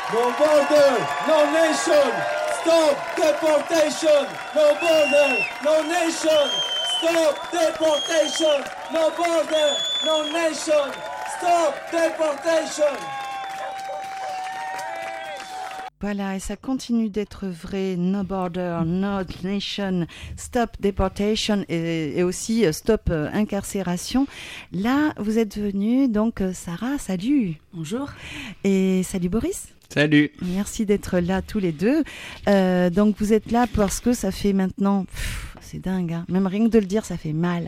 No border, no nation. Stop deportation. No border, no nation. Stop deportation. No border, no nation. Stop deportation. Voilà, et ça continue d'être vrai. No border, no nation, stop deportation et aussi stop incarcération. Là, vous êtes venue, donc Sarah, salut. Bonjour. Et salut Boris. Salut. Merci d'être là tous les deux. Donc vous êtes là parce que ça fait maintenant, c'est dingue, hein, même rien que de le dire, ça fait mal.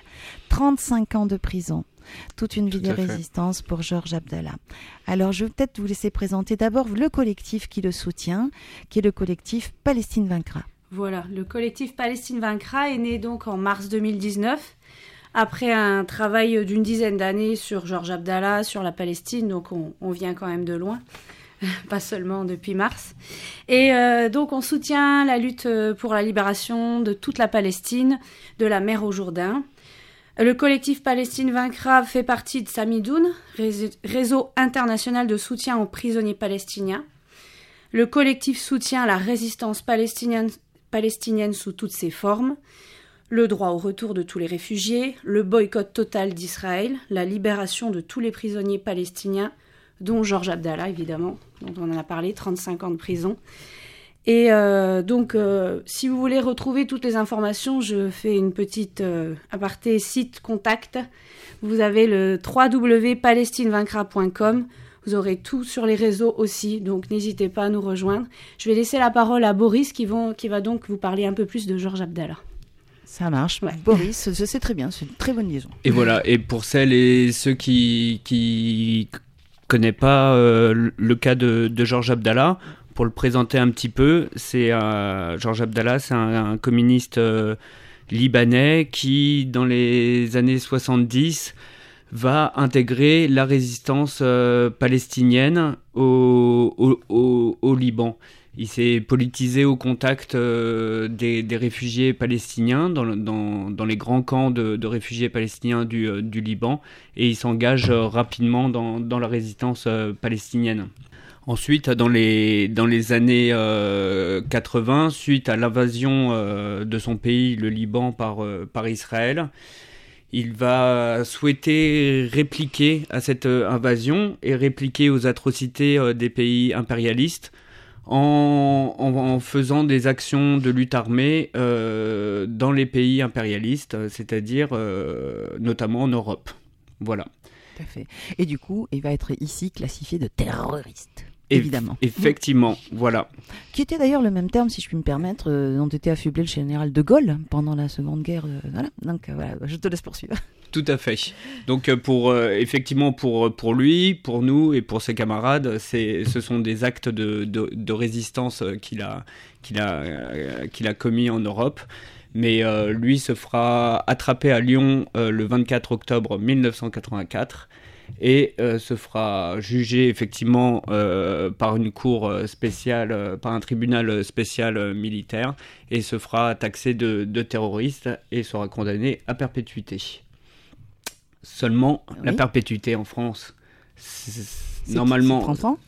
35 ans de prison. Toute une vie de résistance pour Georges Abdallah. Alors, je vais peut-être vous laisser présenter d'abord le collectif qui le soutient, qui est le collectif Palestine Vaincra. Voilà, le collectif Palestine Vaincra est né donc en mars 2019, après un travail d'une dizaine d'années sur Georges Abdallah, sur la Palestine, donc on vient quand même de loin, pas seulement depuis mars. Et donc, on soutient la lutte pour la libération de toute la Palestine, de la mer au Jourdain. Le collectif Palestine Vaincra fait partie de Samidoun, réseau international de soutien aux prisonniers palestiniens. Le collectif soutient la résistance palestinienne sous toutes ses formes, le droit au retour de tous les réfugiés, le boycott total d'Israël, la libération de tous les prisonniers palestiniens, dont Georges Abdallah, évidemment, dont on en a parlé, 35 ans de prison. Et donc, si vous voulez retrouver toutes les informations, je fais une petite aparté site contact. Vous avez le www.palestinevaincra.com. Vous aurez tout sur les réseaux aussi, donc n'hésitez pas à nous rejoindre. Je vais laisser la parole à Boris qui va donc vous parler un peu plus de Georges Abdallah. Ça marche. Ouais. Boris, je sais très bien, c'est une très bonne liaison. Et voilà, et pour celles et ceux qui connaissent pas le cas de Georges Abdallah, pour le présenter un petit peu, Georges Abdallah, c'est un communiste libanais qui, dans les années 70, va intégrer la résistance palestinienne au Liban. Il s'est politisé au contact des réfugiés palestiniens dans les grands camps de réfugiés palestiniens du Liban, et il s'engage rapidement dans la résistance palestinienne. Ensuite, dans les années 80, suite à l'invasion de son pays, le Liban, par Israël, il va souhaiter répliquer à cette invasion et répliquer aux atrocités des pays impérialistes en faisant des actions de lutte armée dans les pays impérialistes, c'est-à-dire notamment en Europe. Voilà. Tout à fait. Et du coup, il va être ici classifié de terroriste. Évidemment. Effectivement, voilà. Qui était d'ailleurs le même terme, si je puis me permettre, dont était affublé le général de Gaulle pendant la Seconde Guerre. Voilà. Donc voilà, je te laisse poursuivre. Tout à fait. Donc effectivement, pour lui, pour nous et pour ses camarades, ce sont des actes de résistance qu'il a commis en Europe. Mais lui se fera attraper à Lyon le 24 octobre 1984. Et se fera juger effectivement par une cour spéciale, par un tribunal spécial militaire, et se fera taxer de terroriste et sera condamné à perpétuité. Seulement, la perpétuité en France, normalement, 30 ans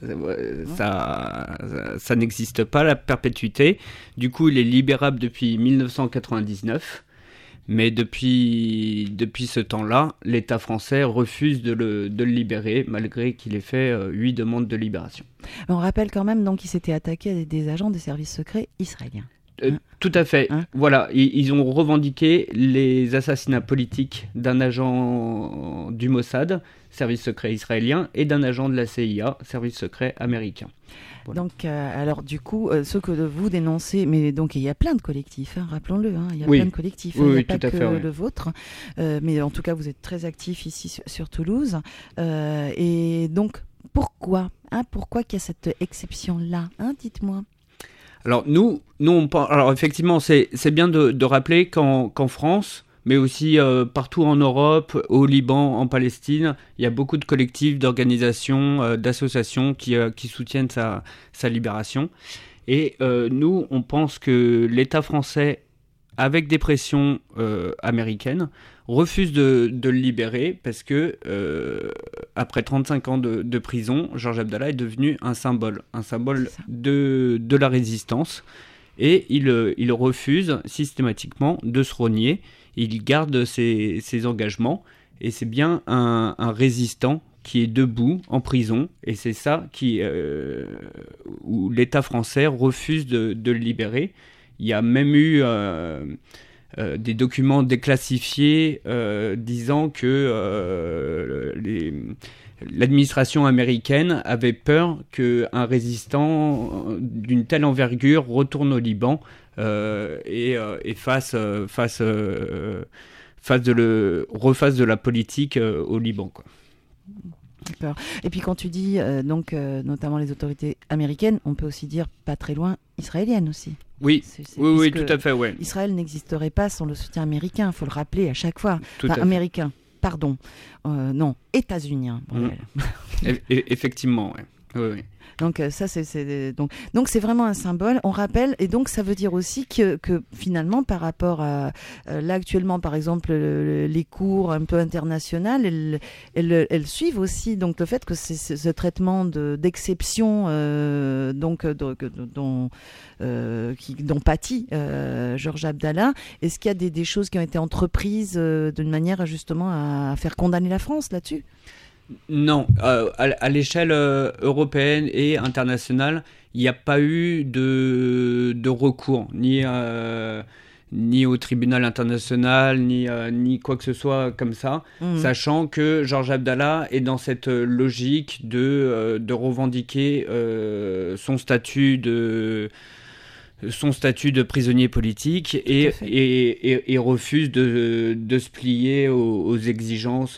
ça n'existe pas, la perpétuité. Du coup, il est libérable depuis 1999. Mais depuis ce temps-là, l'État français refuse de le libérer, malgré qu'il ait fait 8 demandes de libération. On rappelle quand même donc qu'il s'était attaqué à des agents des services secrets israéliens. Tout à fait. Voilà, ils ont revendiqué les assassinats politiques d'un agent du Mossad, service secret israélien, et d'un agent de la CIA, service secret américain. Voilà. Donc, alors du coup, ce que vous dénoncez, mais donc il y a plein de collectifs, rappelons-le, il y a plein de collectifs, il n'y a pas que le vôtre, mais en tout cas vous êtes très actifs ici sur Toulouse, et donc pourquoi qu'il y a cette exception-là, dites-moi. Alors nous on pense, alors effectivement c'est bien de rappeler qu'en France, mais aussi partout en Europe, au Liban, en Palestine, il y a beaucoup de collectifs, d'organisations, d'associations qui soutiennent sa libération. Et nous, on pense que l'État français avec des pressions américaines, refuse de le libérer parce que, après 35 ans de prison, Georges Abdallah est devenu un symbole de la résistance. Et il refuse systématiquement de se renier. Il garde ses engagements. Et c'est bien un résistant qui est debout en prison. Et c'est ça où l'État français refuse de le libérer. Il y a même eu des documents déclassifiés disant que l'administration américaine avait peur qu'un résistant d'une telle envergure retourne au Liban et refasse de la politique au Liban, quoi. D'accord. Et puis quand tu dis notamment les autorités américaines, on peut aussi dire pas très loin israéliennes aussi. Oui, oui, tout à fait, ouais. Israël n'existerait pas sans le soutien américain, il faut le rappeler à chaque fois. Américain, pardon. Non, états-unien. Effectivement, ouais. Oui. Donc ça donc c'est vraiment un symbole, on rappelle, et donc ça veut dire aussi que finalement par rapport à là actuellement par exemple les cours un peu internationales, elles suivent aussi donc le fait que c'est ce traitement d'exception dont pâtit Georges Abdallah. Est-ce qu'il y a des choses qui ont été entreprises d'une manière justement à faire condamner la France là-dessus? Non, à l'échelle européenne et internationale, il n'y a pas eu de recours, ni au tribunal international, ni quoi que ce soit comme ça, sachant que Georges Abdallah est dans cette logique de revendiquer son statut de prisonnier politique et refuse de se plier aux exigences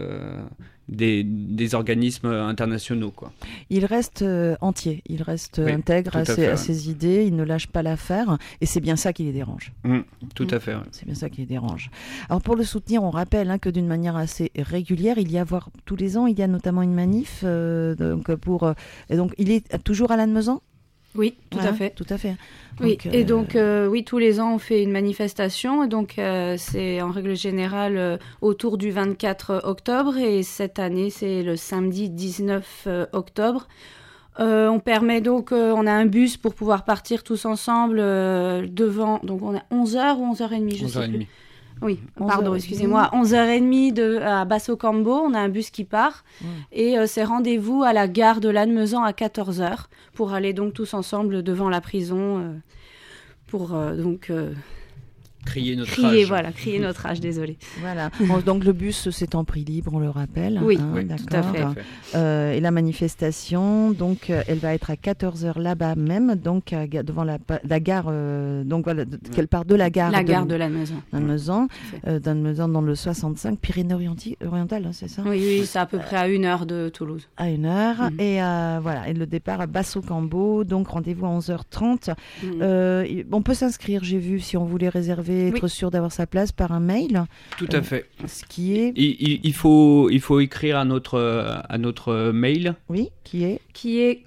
des organismes internationaux, quoi. Il reste entier, il reste intègre à ses idées, il ne lâche pas l'affaire, et c'est bien ça qui les dérange. Tout à fait. Ouais. C'est bien ça qui les dérange. Alors pour le soutenir, on rappelle que d'une manière assez régulière, tous les ans, il y a notamment une manif, donc il est toujours à Lannemezan ? Oui, tout à fait. Tout à fait. Oui, et donc, tous les ans, on fait une manifestation. Et donc, c'est en règle générale autour du 24 octobre. Et cette année, c'est le samedi 19 octobre. On permet donc, on a un bus pour pouvoir partir tous ensemble devant. Donc, on a 11h ou 11h30, je sais plus. Oui, pardon, excusez-moi. 11h30 à Basso-Cambo, on a un bus qui part. Et c'est rendez-vous à la gare de Lannemezan à 14h pour aller donc tous ensemble devant la prison pour crier notre âge. Voilà, crier notre âge, désolé. Voilà. Donc le bus, c'est en prix libre, on le rappelle. Oui, d'accord. Tout à fait. Et la manifestation, donc, elle va être à 14h là-bas même, donc devant la gare, qu'elle part de la gare. La gare de Lannemezan. Lannemezan dans le 65, Pyrénées-Orientales, c'est ça ? Oui, c'est à peu près à 1 heure de Toulouse. À 1 heure. Et et le départ à Basso-Cambo, donc rendez-vous à 11h30. On peut s'inscrire, j'ai vu, si on voulait réserver, être sûr d'avoir sa place par un mail. Tout à fait. Ce qui est... Il faut écrire à notre mail. Oui, qui est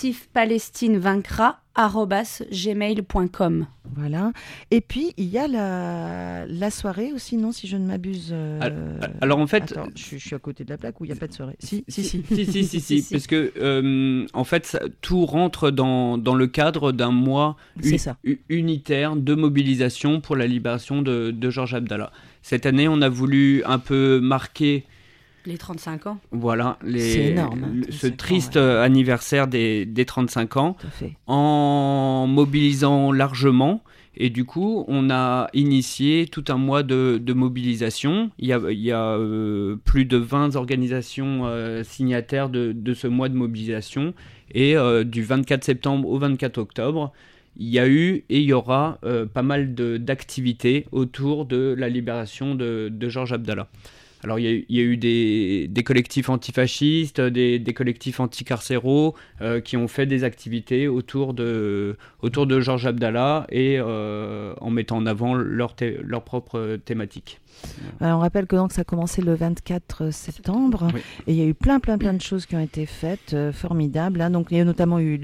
collectifpalestinevaincra@gmail.com. Voilà. Et puis, il y a la soirée aussi, non, si je ne m'abuse. Alors, en fait... Attends, je suis à côté de la plaque où il n'y a pas de soirée. Si. Si. Parce que, en fait, tout rentre dans le cadre d'un mois unitaire de mobilisation pour la libération de Georges Abdallah. Cette année, on a voulu un peu marquer... Les 35 ans. Voilà, c'est énorme, ce triste anniversaire des 35 ans, tout à fait. En mobilisant largement. Et du coup, on a initié tout un mois de mobilisation. Il y a plus de 20 organisations signataires de ce mois de mobilisation. Et du 24 septembre au 24 octobre, il y a eu et il y aura pas mal d'activités autour de la libération de Georges Abdallah. Alors, il y a eu des collectifs antifascistes, des collectifs anticarcéraux qui ont fait des activités autour de Georges Abdallah et en mettant en avant leur propre thématique. On rappelle que donc ça a commencé le 24 septembre Oui. et il y a eu plein de choses qui ont été faites, formidables. Hein. Donc il y a notamment eu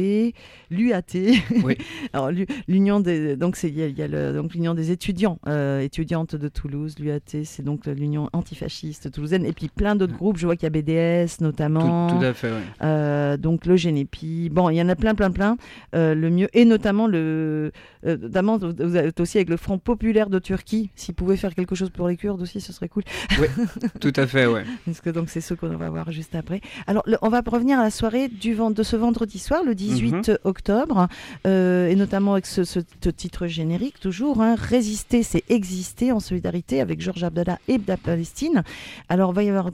l'UAT. Oui. Alors l'union des donc l'union des étudiantes de Toulouse, l'UAT, c'est donc l'union antifasciste toulousaine et puis plein d'autres groupes. Je vois qu'il y a BDS notamment. Tout à fait. Oui. Donc le Génépi. Bon, il y en a plein. Le mieux et notamment notamment vous êtes aussi avec le Front populaire de Turquie. S'ils pouvaient faire quelque chose pour les Kurdes aussi, ce serait cool. Oui, tout à fait, ouais. Parce que donc c'est ce qu'on va voir juste après. Alors on va revenir à la soirée de ce vendredi soir, le 18 octobre, et notamment avec ce titre générique toujours, hein, Résister, c'est exister en solidarité avec Georges Abdallah et la Palestine. Alors il va y avoir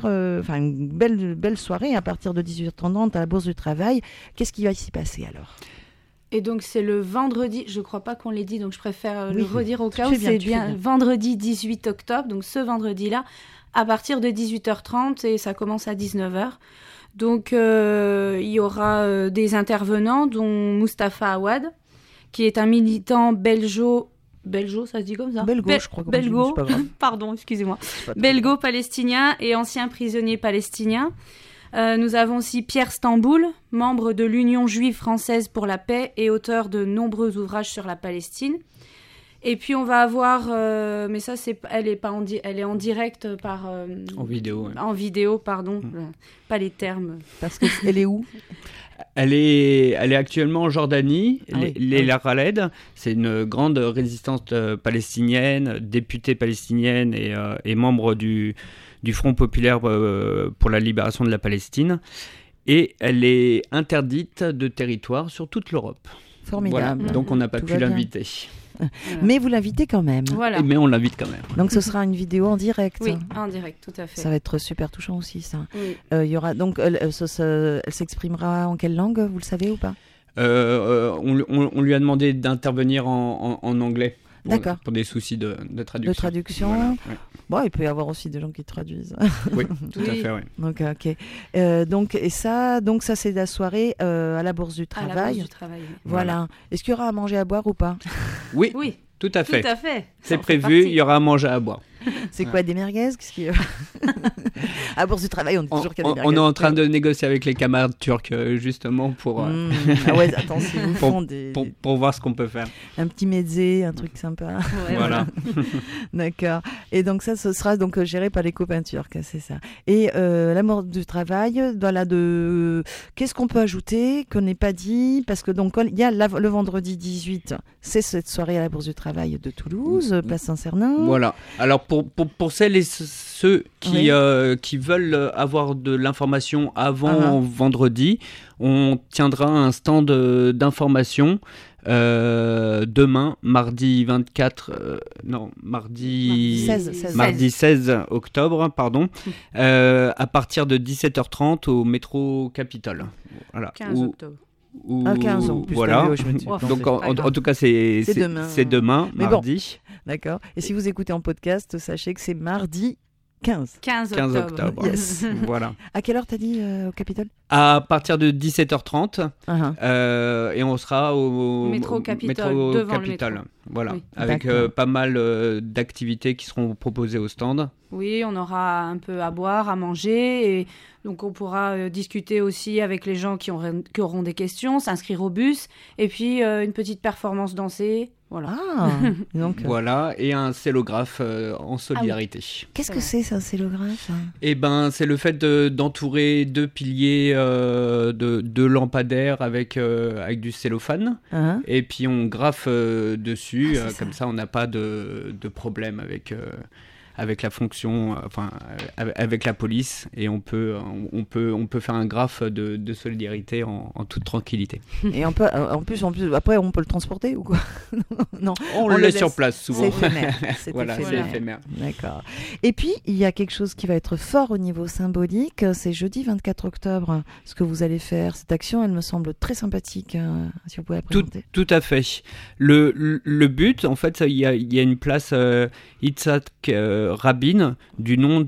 une belle soirée à partir de 18h30 à la Bourse du Travail. Qu'est-ce qui va s'y passer alors ? Et donc c'est le vendredi, je crois pas qu'on l'ait dit, donc je préfère le redire au cas où, c'est bien vendredi 18 octobre, donc ce vendredi-là, à partir de 18h30 et ça commence à 19h. Donc il y aura des intervenants, dont Mustapha Awad, qui est un militant belgo, ça se dit comme ça ? Je crois. Belgo, pardon, excusez-moi. Belgo-palestinien et ancien prisonnier palestinien. Nous avons aussi Pierre Stamboul, membre de l'Union juive française pour la paix et auteur de nombreux ouvrages sur la Palestine. Et puis on va avoir, mais ça elle est en direct par en vidéo. Ouais. En vidéo, pardon, pas les termes. Parce qu'elle est où ? Elle est actuellement en Jordanie. Leila Khaled, c'est une grande résistante palestinienne, députée palestinienne et membre du Front populaire pour la libération de la Palestine. Et elle est interdite de territoire sur toute l'Europe. Formidable. Voilà. Donc on n'a pas pu l'inviter. Voilà. Mais vous l'invitez quand même. Voilà. Mais on l'invite quand même. Donc ce sera une vidéo en direct. Oui, en direct, tout à fait. Ça va être super touchant aussi, ça. Oui. Y aura donc, elle s'exprimera en quelle langue, vous le savez ou pas ? On lui a demandé d'intervenir en anglais. D'accord. Pour des soucis de traduction. De traduction. Voilà, ouais. Bon, il peut y avoir aussi des gens qui traduisent. Oui, tout à fait, oui. Donc, ok. Donc ça, c'est la soirée à la Bourse du Travail. À la Bourse du Travail. Oui. Voilà. Est-ce qu'il y aura à manger, à boire ou pas ? Oui. Tout à fait. C'est prévu, il y aura à manger, à boire. C'est quoi, des merguez ? À Bourse du Travail, on dit toujours qu'il y a des merguez. On est en train de négocier avec les camarades turcs, justement, pour... Ah ouais, attends, si vous font pour voir ce qu'on peut faire. Un petit mezzé, un truc sympa. Ouais, voilà. D'accord. Et donc ça, ce sera donc géré par les copains turcs, c'est ça. Et la Bourse du Travail, qu'est-ce qu'on peut ajouter qu'on n'ait pas dit ? Parce que donc il y a le vendredi 18, c'est cette soirée à la Bourse du Travail de Toulouse, place Saint-Cernin. Voilà. Alors pour celles et ceux qui veulent avoir de l'information avant vendredi, on tiendra un stand d'information demain, mardi 16 octobre, à partir de 17h30 au métro Capitole. Voilà. 15 octobre. 15 ans. Voilà. Donc en tout cas c'est demain, mardi. Bon. D'accord. Et si vous écoutez en podcast, sachez que c'est mardi 15 octobre. Yes. Voilà. À quelle heure t'as dit au Capitole ? À partir de 17h30 et on sera au métro Capitole, devant le métro. Voilà, oui. avec pas mal d'activités qui seront proposées au stand. Oui, on aura un peu à boire, à manger, et donc on pourra discuter aussi avec les gens qui auront des questions, s'inscrire au bus, et puis une petite performance dansée. Voilà. Donc, voilà, et un cellographe en solidarité. Oui. Qu'est-ce que c'est, un cellographe ? Eh ben, c'est le fait d'entourer deux piliers de lampadaires avec du cellophane, et puis on graffe dessus, comme ça on n'a pas de problème avec la fonction, avec la police, et on peut faire un graphe de solidarité en toute tranquillité. Et en plus, après, on peut le transporter ou quoi ? Non, on le laisse sur place souvent. C'est éphémère. C'est éphémère. D'accord. Et puis, il y a quelque chose qui va être fort au niveau symbolique, c'est jeudi 24 octobre. Ce que vous allez faire, cette action, elle me semble très sympathique, si vous pouvez la présenter. Tout à fait. Le but, en fait, il y a une place Itzhak Rabin, du nom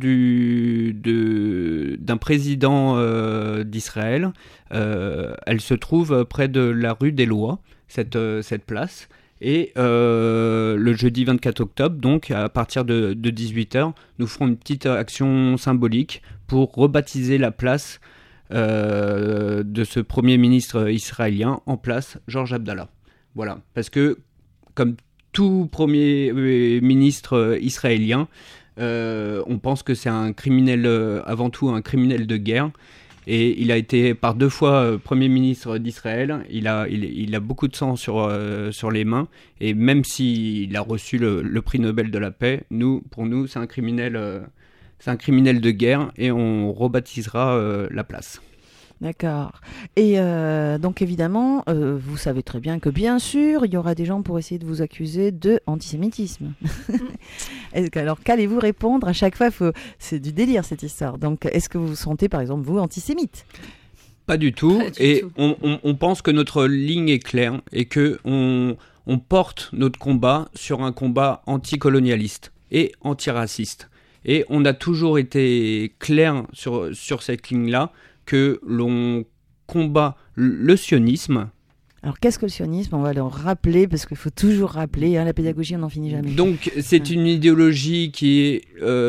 d'un président d'Israël. Elle se trouve près de la rue des Lois, cette place. Et le jeudi 24 octobre, donc à partir de 18h, nous ferons une petite action symbolique pour rebaptiser la place de ce Premier ministre israélien en place, Georges Abdallah. Voilà, parce que comme tout Premier ministre israélien, on pense que c'est un criminel, avant tout un criminel de guerre. Et il a été par 2 fois Premier ministre d'Israël. Il a beaucoup de sang sur les mains. Et même s'il a reçu le prix Nobel de la paix, pour nous, c'est un criminel de guerre. Et on rebaptisera la place. D'accord. Et donc évidemment, vous savez très bien que bien sûr, il y aura des gens pour essayer de vous accuser de antisémitisme. Alors qu'allez-vous répondre à chaque fois c'est du délire cette histoire. Donc est-ce que vous vous sentez par exemple vous antisémite ? Pas du tout. Et on pense que notre ligne est claire et que on porte notre combat sur un combat anticolonialiste et antiraciste. Et on a toujours été clair sur cette ligne-là, que l'on combat le sionisme. Alors qu'est-ce que le sionisme ? On va le rappeler, parce qu'il faut toujours rappeler, la pédagogie on n'en finit jamais. Donc c'est une idéologie qui est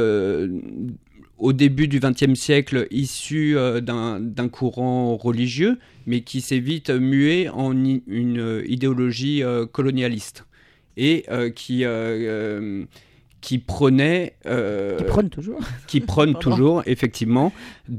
au début du XXe siècle issue d'un courant religieux, mais qui s'est vite mué en une idéologie colonialiste et qui prône toujours, effectivement,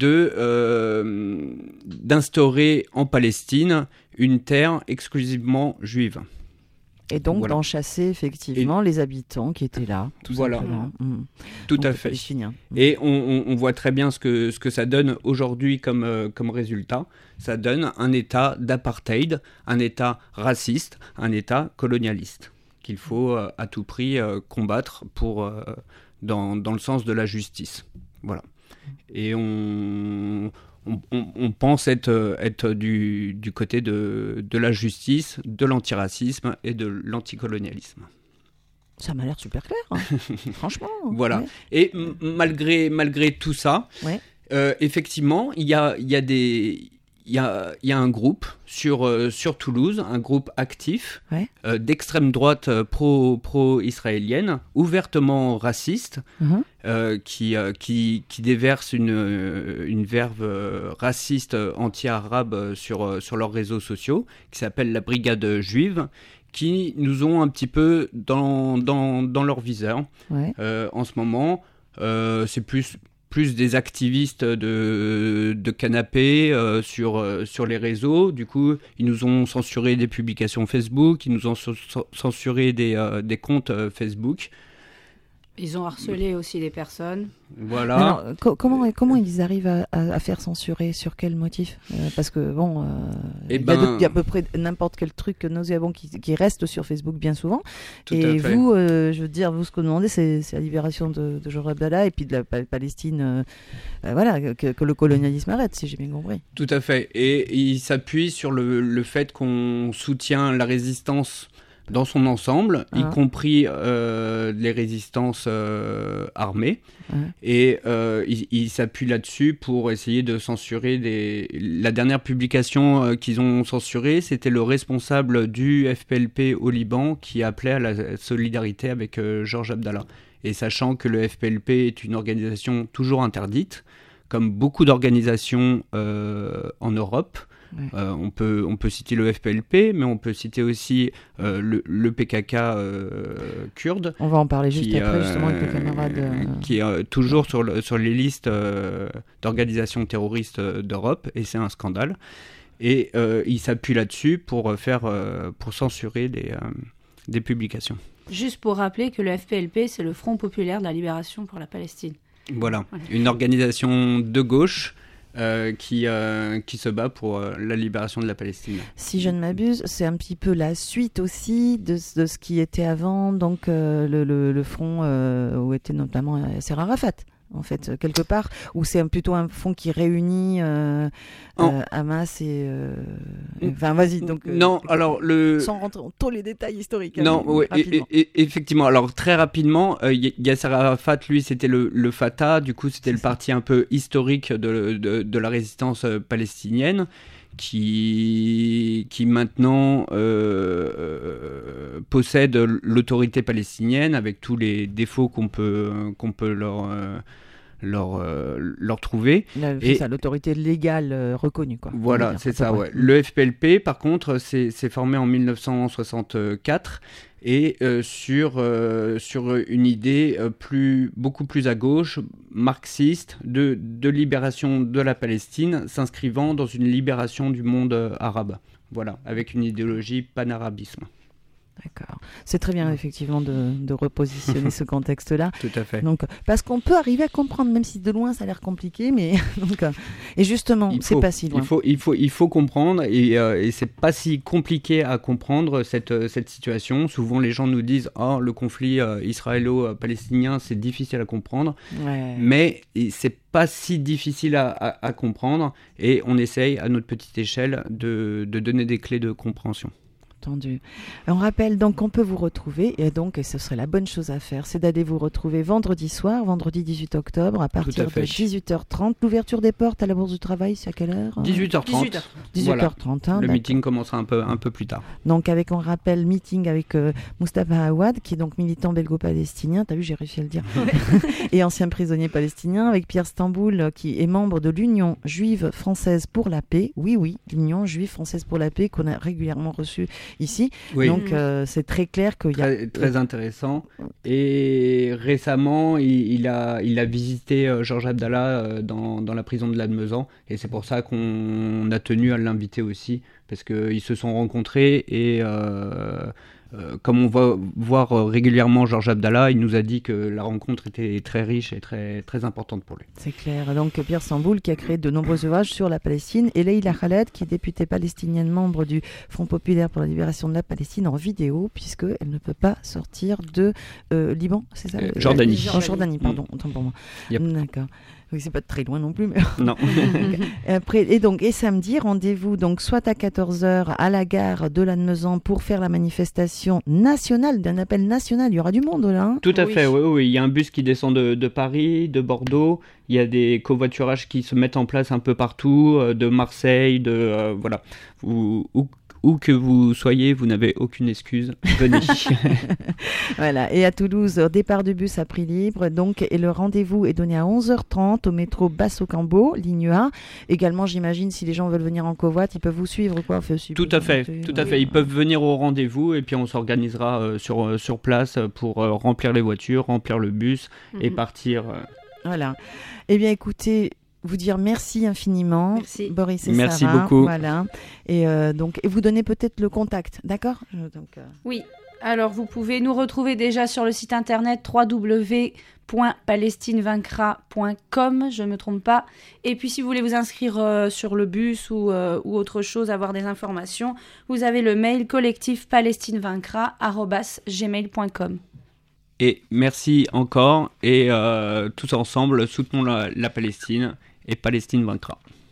d'instaurer en Palestine une terre exclusivement juive. Et donc d'enchasser effectivement les habitants qui étaient là. Tout simplement. Tout à fait. Et on voit très bien ce que ça donne aujourd'hui comme résultat. Ça donne un état d'apartheid, un état raciste, un état colonialiste, qu'il faut à tout prix combattre dans le sens de la justice. Voilà. Et on pense être du côté de la justice, de l'antiracisme et de l'anticolonialisme. Ça m'a l'air super clair, hein. Franchement. Voilà. Ouais. Et malgré tout ça, effectivement, il y a un groupe sur Toulouse, un groupe actif d'extrême droite pro-israélienne, ouvertement raciste, qui déverse une verve raciste anti-arabe sur leurs réseaux sociaux, qui s'appelle la Brigade Juive, qui nous ont un petit peu dans leur viseur. En ce moment, c'est plus des activistes de canapé sur les réseaux. Du coup, ils nous ont censuré des publications Facebook, ils nous ont censuré des comptes Facebook. Ils ont harcelé aussi des personnes. Voilà. Alors, comment ils arrivent à faire censurer ? Sur quel motif ? Parce que bon, il y a à peu près n'importe quel truc nauséabond qui reste sur Facebook bien souvent. Et vous, je veux dire, vous, ce que vous demandez, c'est la libération de Georges Abdallah et puis de la Palestine. Que le colonialisme arrête, si j'ai bien compris. Tout à fait. Et il s'appuie sur le fait qu'on soutient la résistance dans son ensemble, y compris les résistances armées. Et ils s'appuient là-dessus pour essayer de censurer La dernière publication qu'ils ont censurée, c'était le responsable du FPLP au Liban qui appelait à la solidarité avec Georges Abdallah. Et sachant que le FPLP est une organisation toujours interdite, comme beaucoup d'organisations en Europe. On peut citer le FPLP, mais on peut citer aussi le PKK kurde. On va en parler juste après, justement, avec les camarades. Qui est toujours sur les listes d'organisations terroristes d'Europe, et c'est un scandale. Et il s'appuie là-dessus pour censurer des publications. Juste pour rappeler que le FPLP, c'est le Front populaire de la libération pour la Palestine. Voilà. Une organisation de gauche qui se bat pour la libération de la Palestine. Si je ne m'abuse, c'est un petit peu la suite aussi de ce qui était avant, donc le front où était notamment Yasser Arafat. en fait, quelque part, ou c'est plutôt un fonds qui réunit Hamas et... Enfin, vas-y. Donc, non, alors sans rentrer dans tous les détails historiques. Non, oui, effectivement. Alors très rapidement, Yasser Arafat, lui, c'était le Fatah. Du coup, c'était le parti un peu historique de la résistance palestinienne, qui maintenant possède l'autorité palestinienne avec tous les défauts qu'on peut leur trouver. C'est ça, l'autorité légale reconnue, quoi. Voilà, c'est ça, ouais. Le FPLP, par contre, s'est formé en 1964 et sur une idée beaucoup plus à gauche, marxiste, de libération de la Palestine, s'inscrivant dans une libération du monde arabe. Voilà, avec une idéologie panarabisme. D'accord. C'est très bien, effectivement, de repositionner ce contexte-là. Tout à fait. Donc, parce qu'on peut arriver à comprendre, même si de loin ça a l'air compliqué, mais donc, et justement, c'est pas si loin. Il faut comprendre, et c'est pas si compliqué à comprendre cette situation. Souvent, les gens nous disent le conflit israélo-palestinien, c'est difficile à comprendre, mais c'est pas si difficile à comprendre, et on essaye à notre petite échelle de donner des clés de compréhension. Entendu. On rappelle donc qu'on peut vous retrouver, et donc ce serait la bonne chose à faire, c'est d'aller vous retrouver vendredi soir, vendredi 18 octobre, à partir de 18h30. L'ouverture des portes à la Bourse du Travail, c'est à quelle heure ? 18h30. 18h30. Voilà. Hein, le meeting commencera un peu plus tard. Donc on rappelle, meeting avec Moustapha Awad, qui est donc militant belgo-palestinien, t'as vu, j'ai réussi à le dire, et ancien prisonnier palestinien, avec Pierre Stamboul, qui est membre de l'Union juive française pour la paix. Oui, l'Union juive française pour la paix, qu'on a régulièrement reçue ici. Oui. Donc c'est très clair qu'il y a... Très intéressant. Et récemment, il a visité Georges Abdallah dans la prison de Lannemezan, et c'est pour ça qu'on a tenu à l'inviter aussi, parce qu'ils se sont rencontrés, et comme on va voir régulièrement Georges Abdallah, il nous a dit que la rencontre était très riche et très, très importante pour lui. C'est clair. Donc Pierre Stamboul, qui a créé de nombreux ouvrages sur la Palestine, et Leïla Khaled, qui est députée palestinienne, membre du Front populaire pour la libération de la Palestine, en vidéo, puisqu'elle ne peut pas sortir de Liban, c'est ça Jordanie. Jordanie, pardon, autant pour moi. Yep. D'accord. Oui, c'est pas très loin non plus. Mais... Non. Après, et samedi, rendez-vous donc soit à 14h à la gare de Lannemezan pour faire la manifestation nationale, d'un appel national. Il y aura du monde là. Hein. Tout à fait, oui. Il y a un bus qui descend de Paris, de Bordeaux. Il y a des covoiturages qui se mettent en place un peu partout, de Marseille, voilà. Où que vous soyez, vous n'avez aucune excuse, venez. Voilà, et à Toulouse, départ du bus à prix libre, donc, et le rendez-vous est donné à 11h30 au métro Basso-Cambo, ligne A. Également, j'imagine, si les gens veulent venir en covoit, ils peuvent vous suivre, quoi. Tout à fait. Ils peuvent venir au rendez-vous, et puis on s'organisera sur place pour remplir les voitures, remplir le bus, et partir. Voilà. Eh bien, écoutez... Vous dire merci infiniment, merci. Boris et merci Sarah. Beaucoup. Voilà. Et vous donner peut-être le contact, d'accord ? Oui. Alors vous pouvez nous retrouver déjà sur le site internet www.palestinevaincra.com, je ne me trompe pas. Et puis si vous voulez vous inscrire sur le bus ou autre chose, avoir des informations, vous avez le mail collectifpalestinevaincra@gmail.com. Et merci encore, et tous ensemble, soutenons la Palestine, et Palestine vaincra.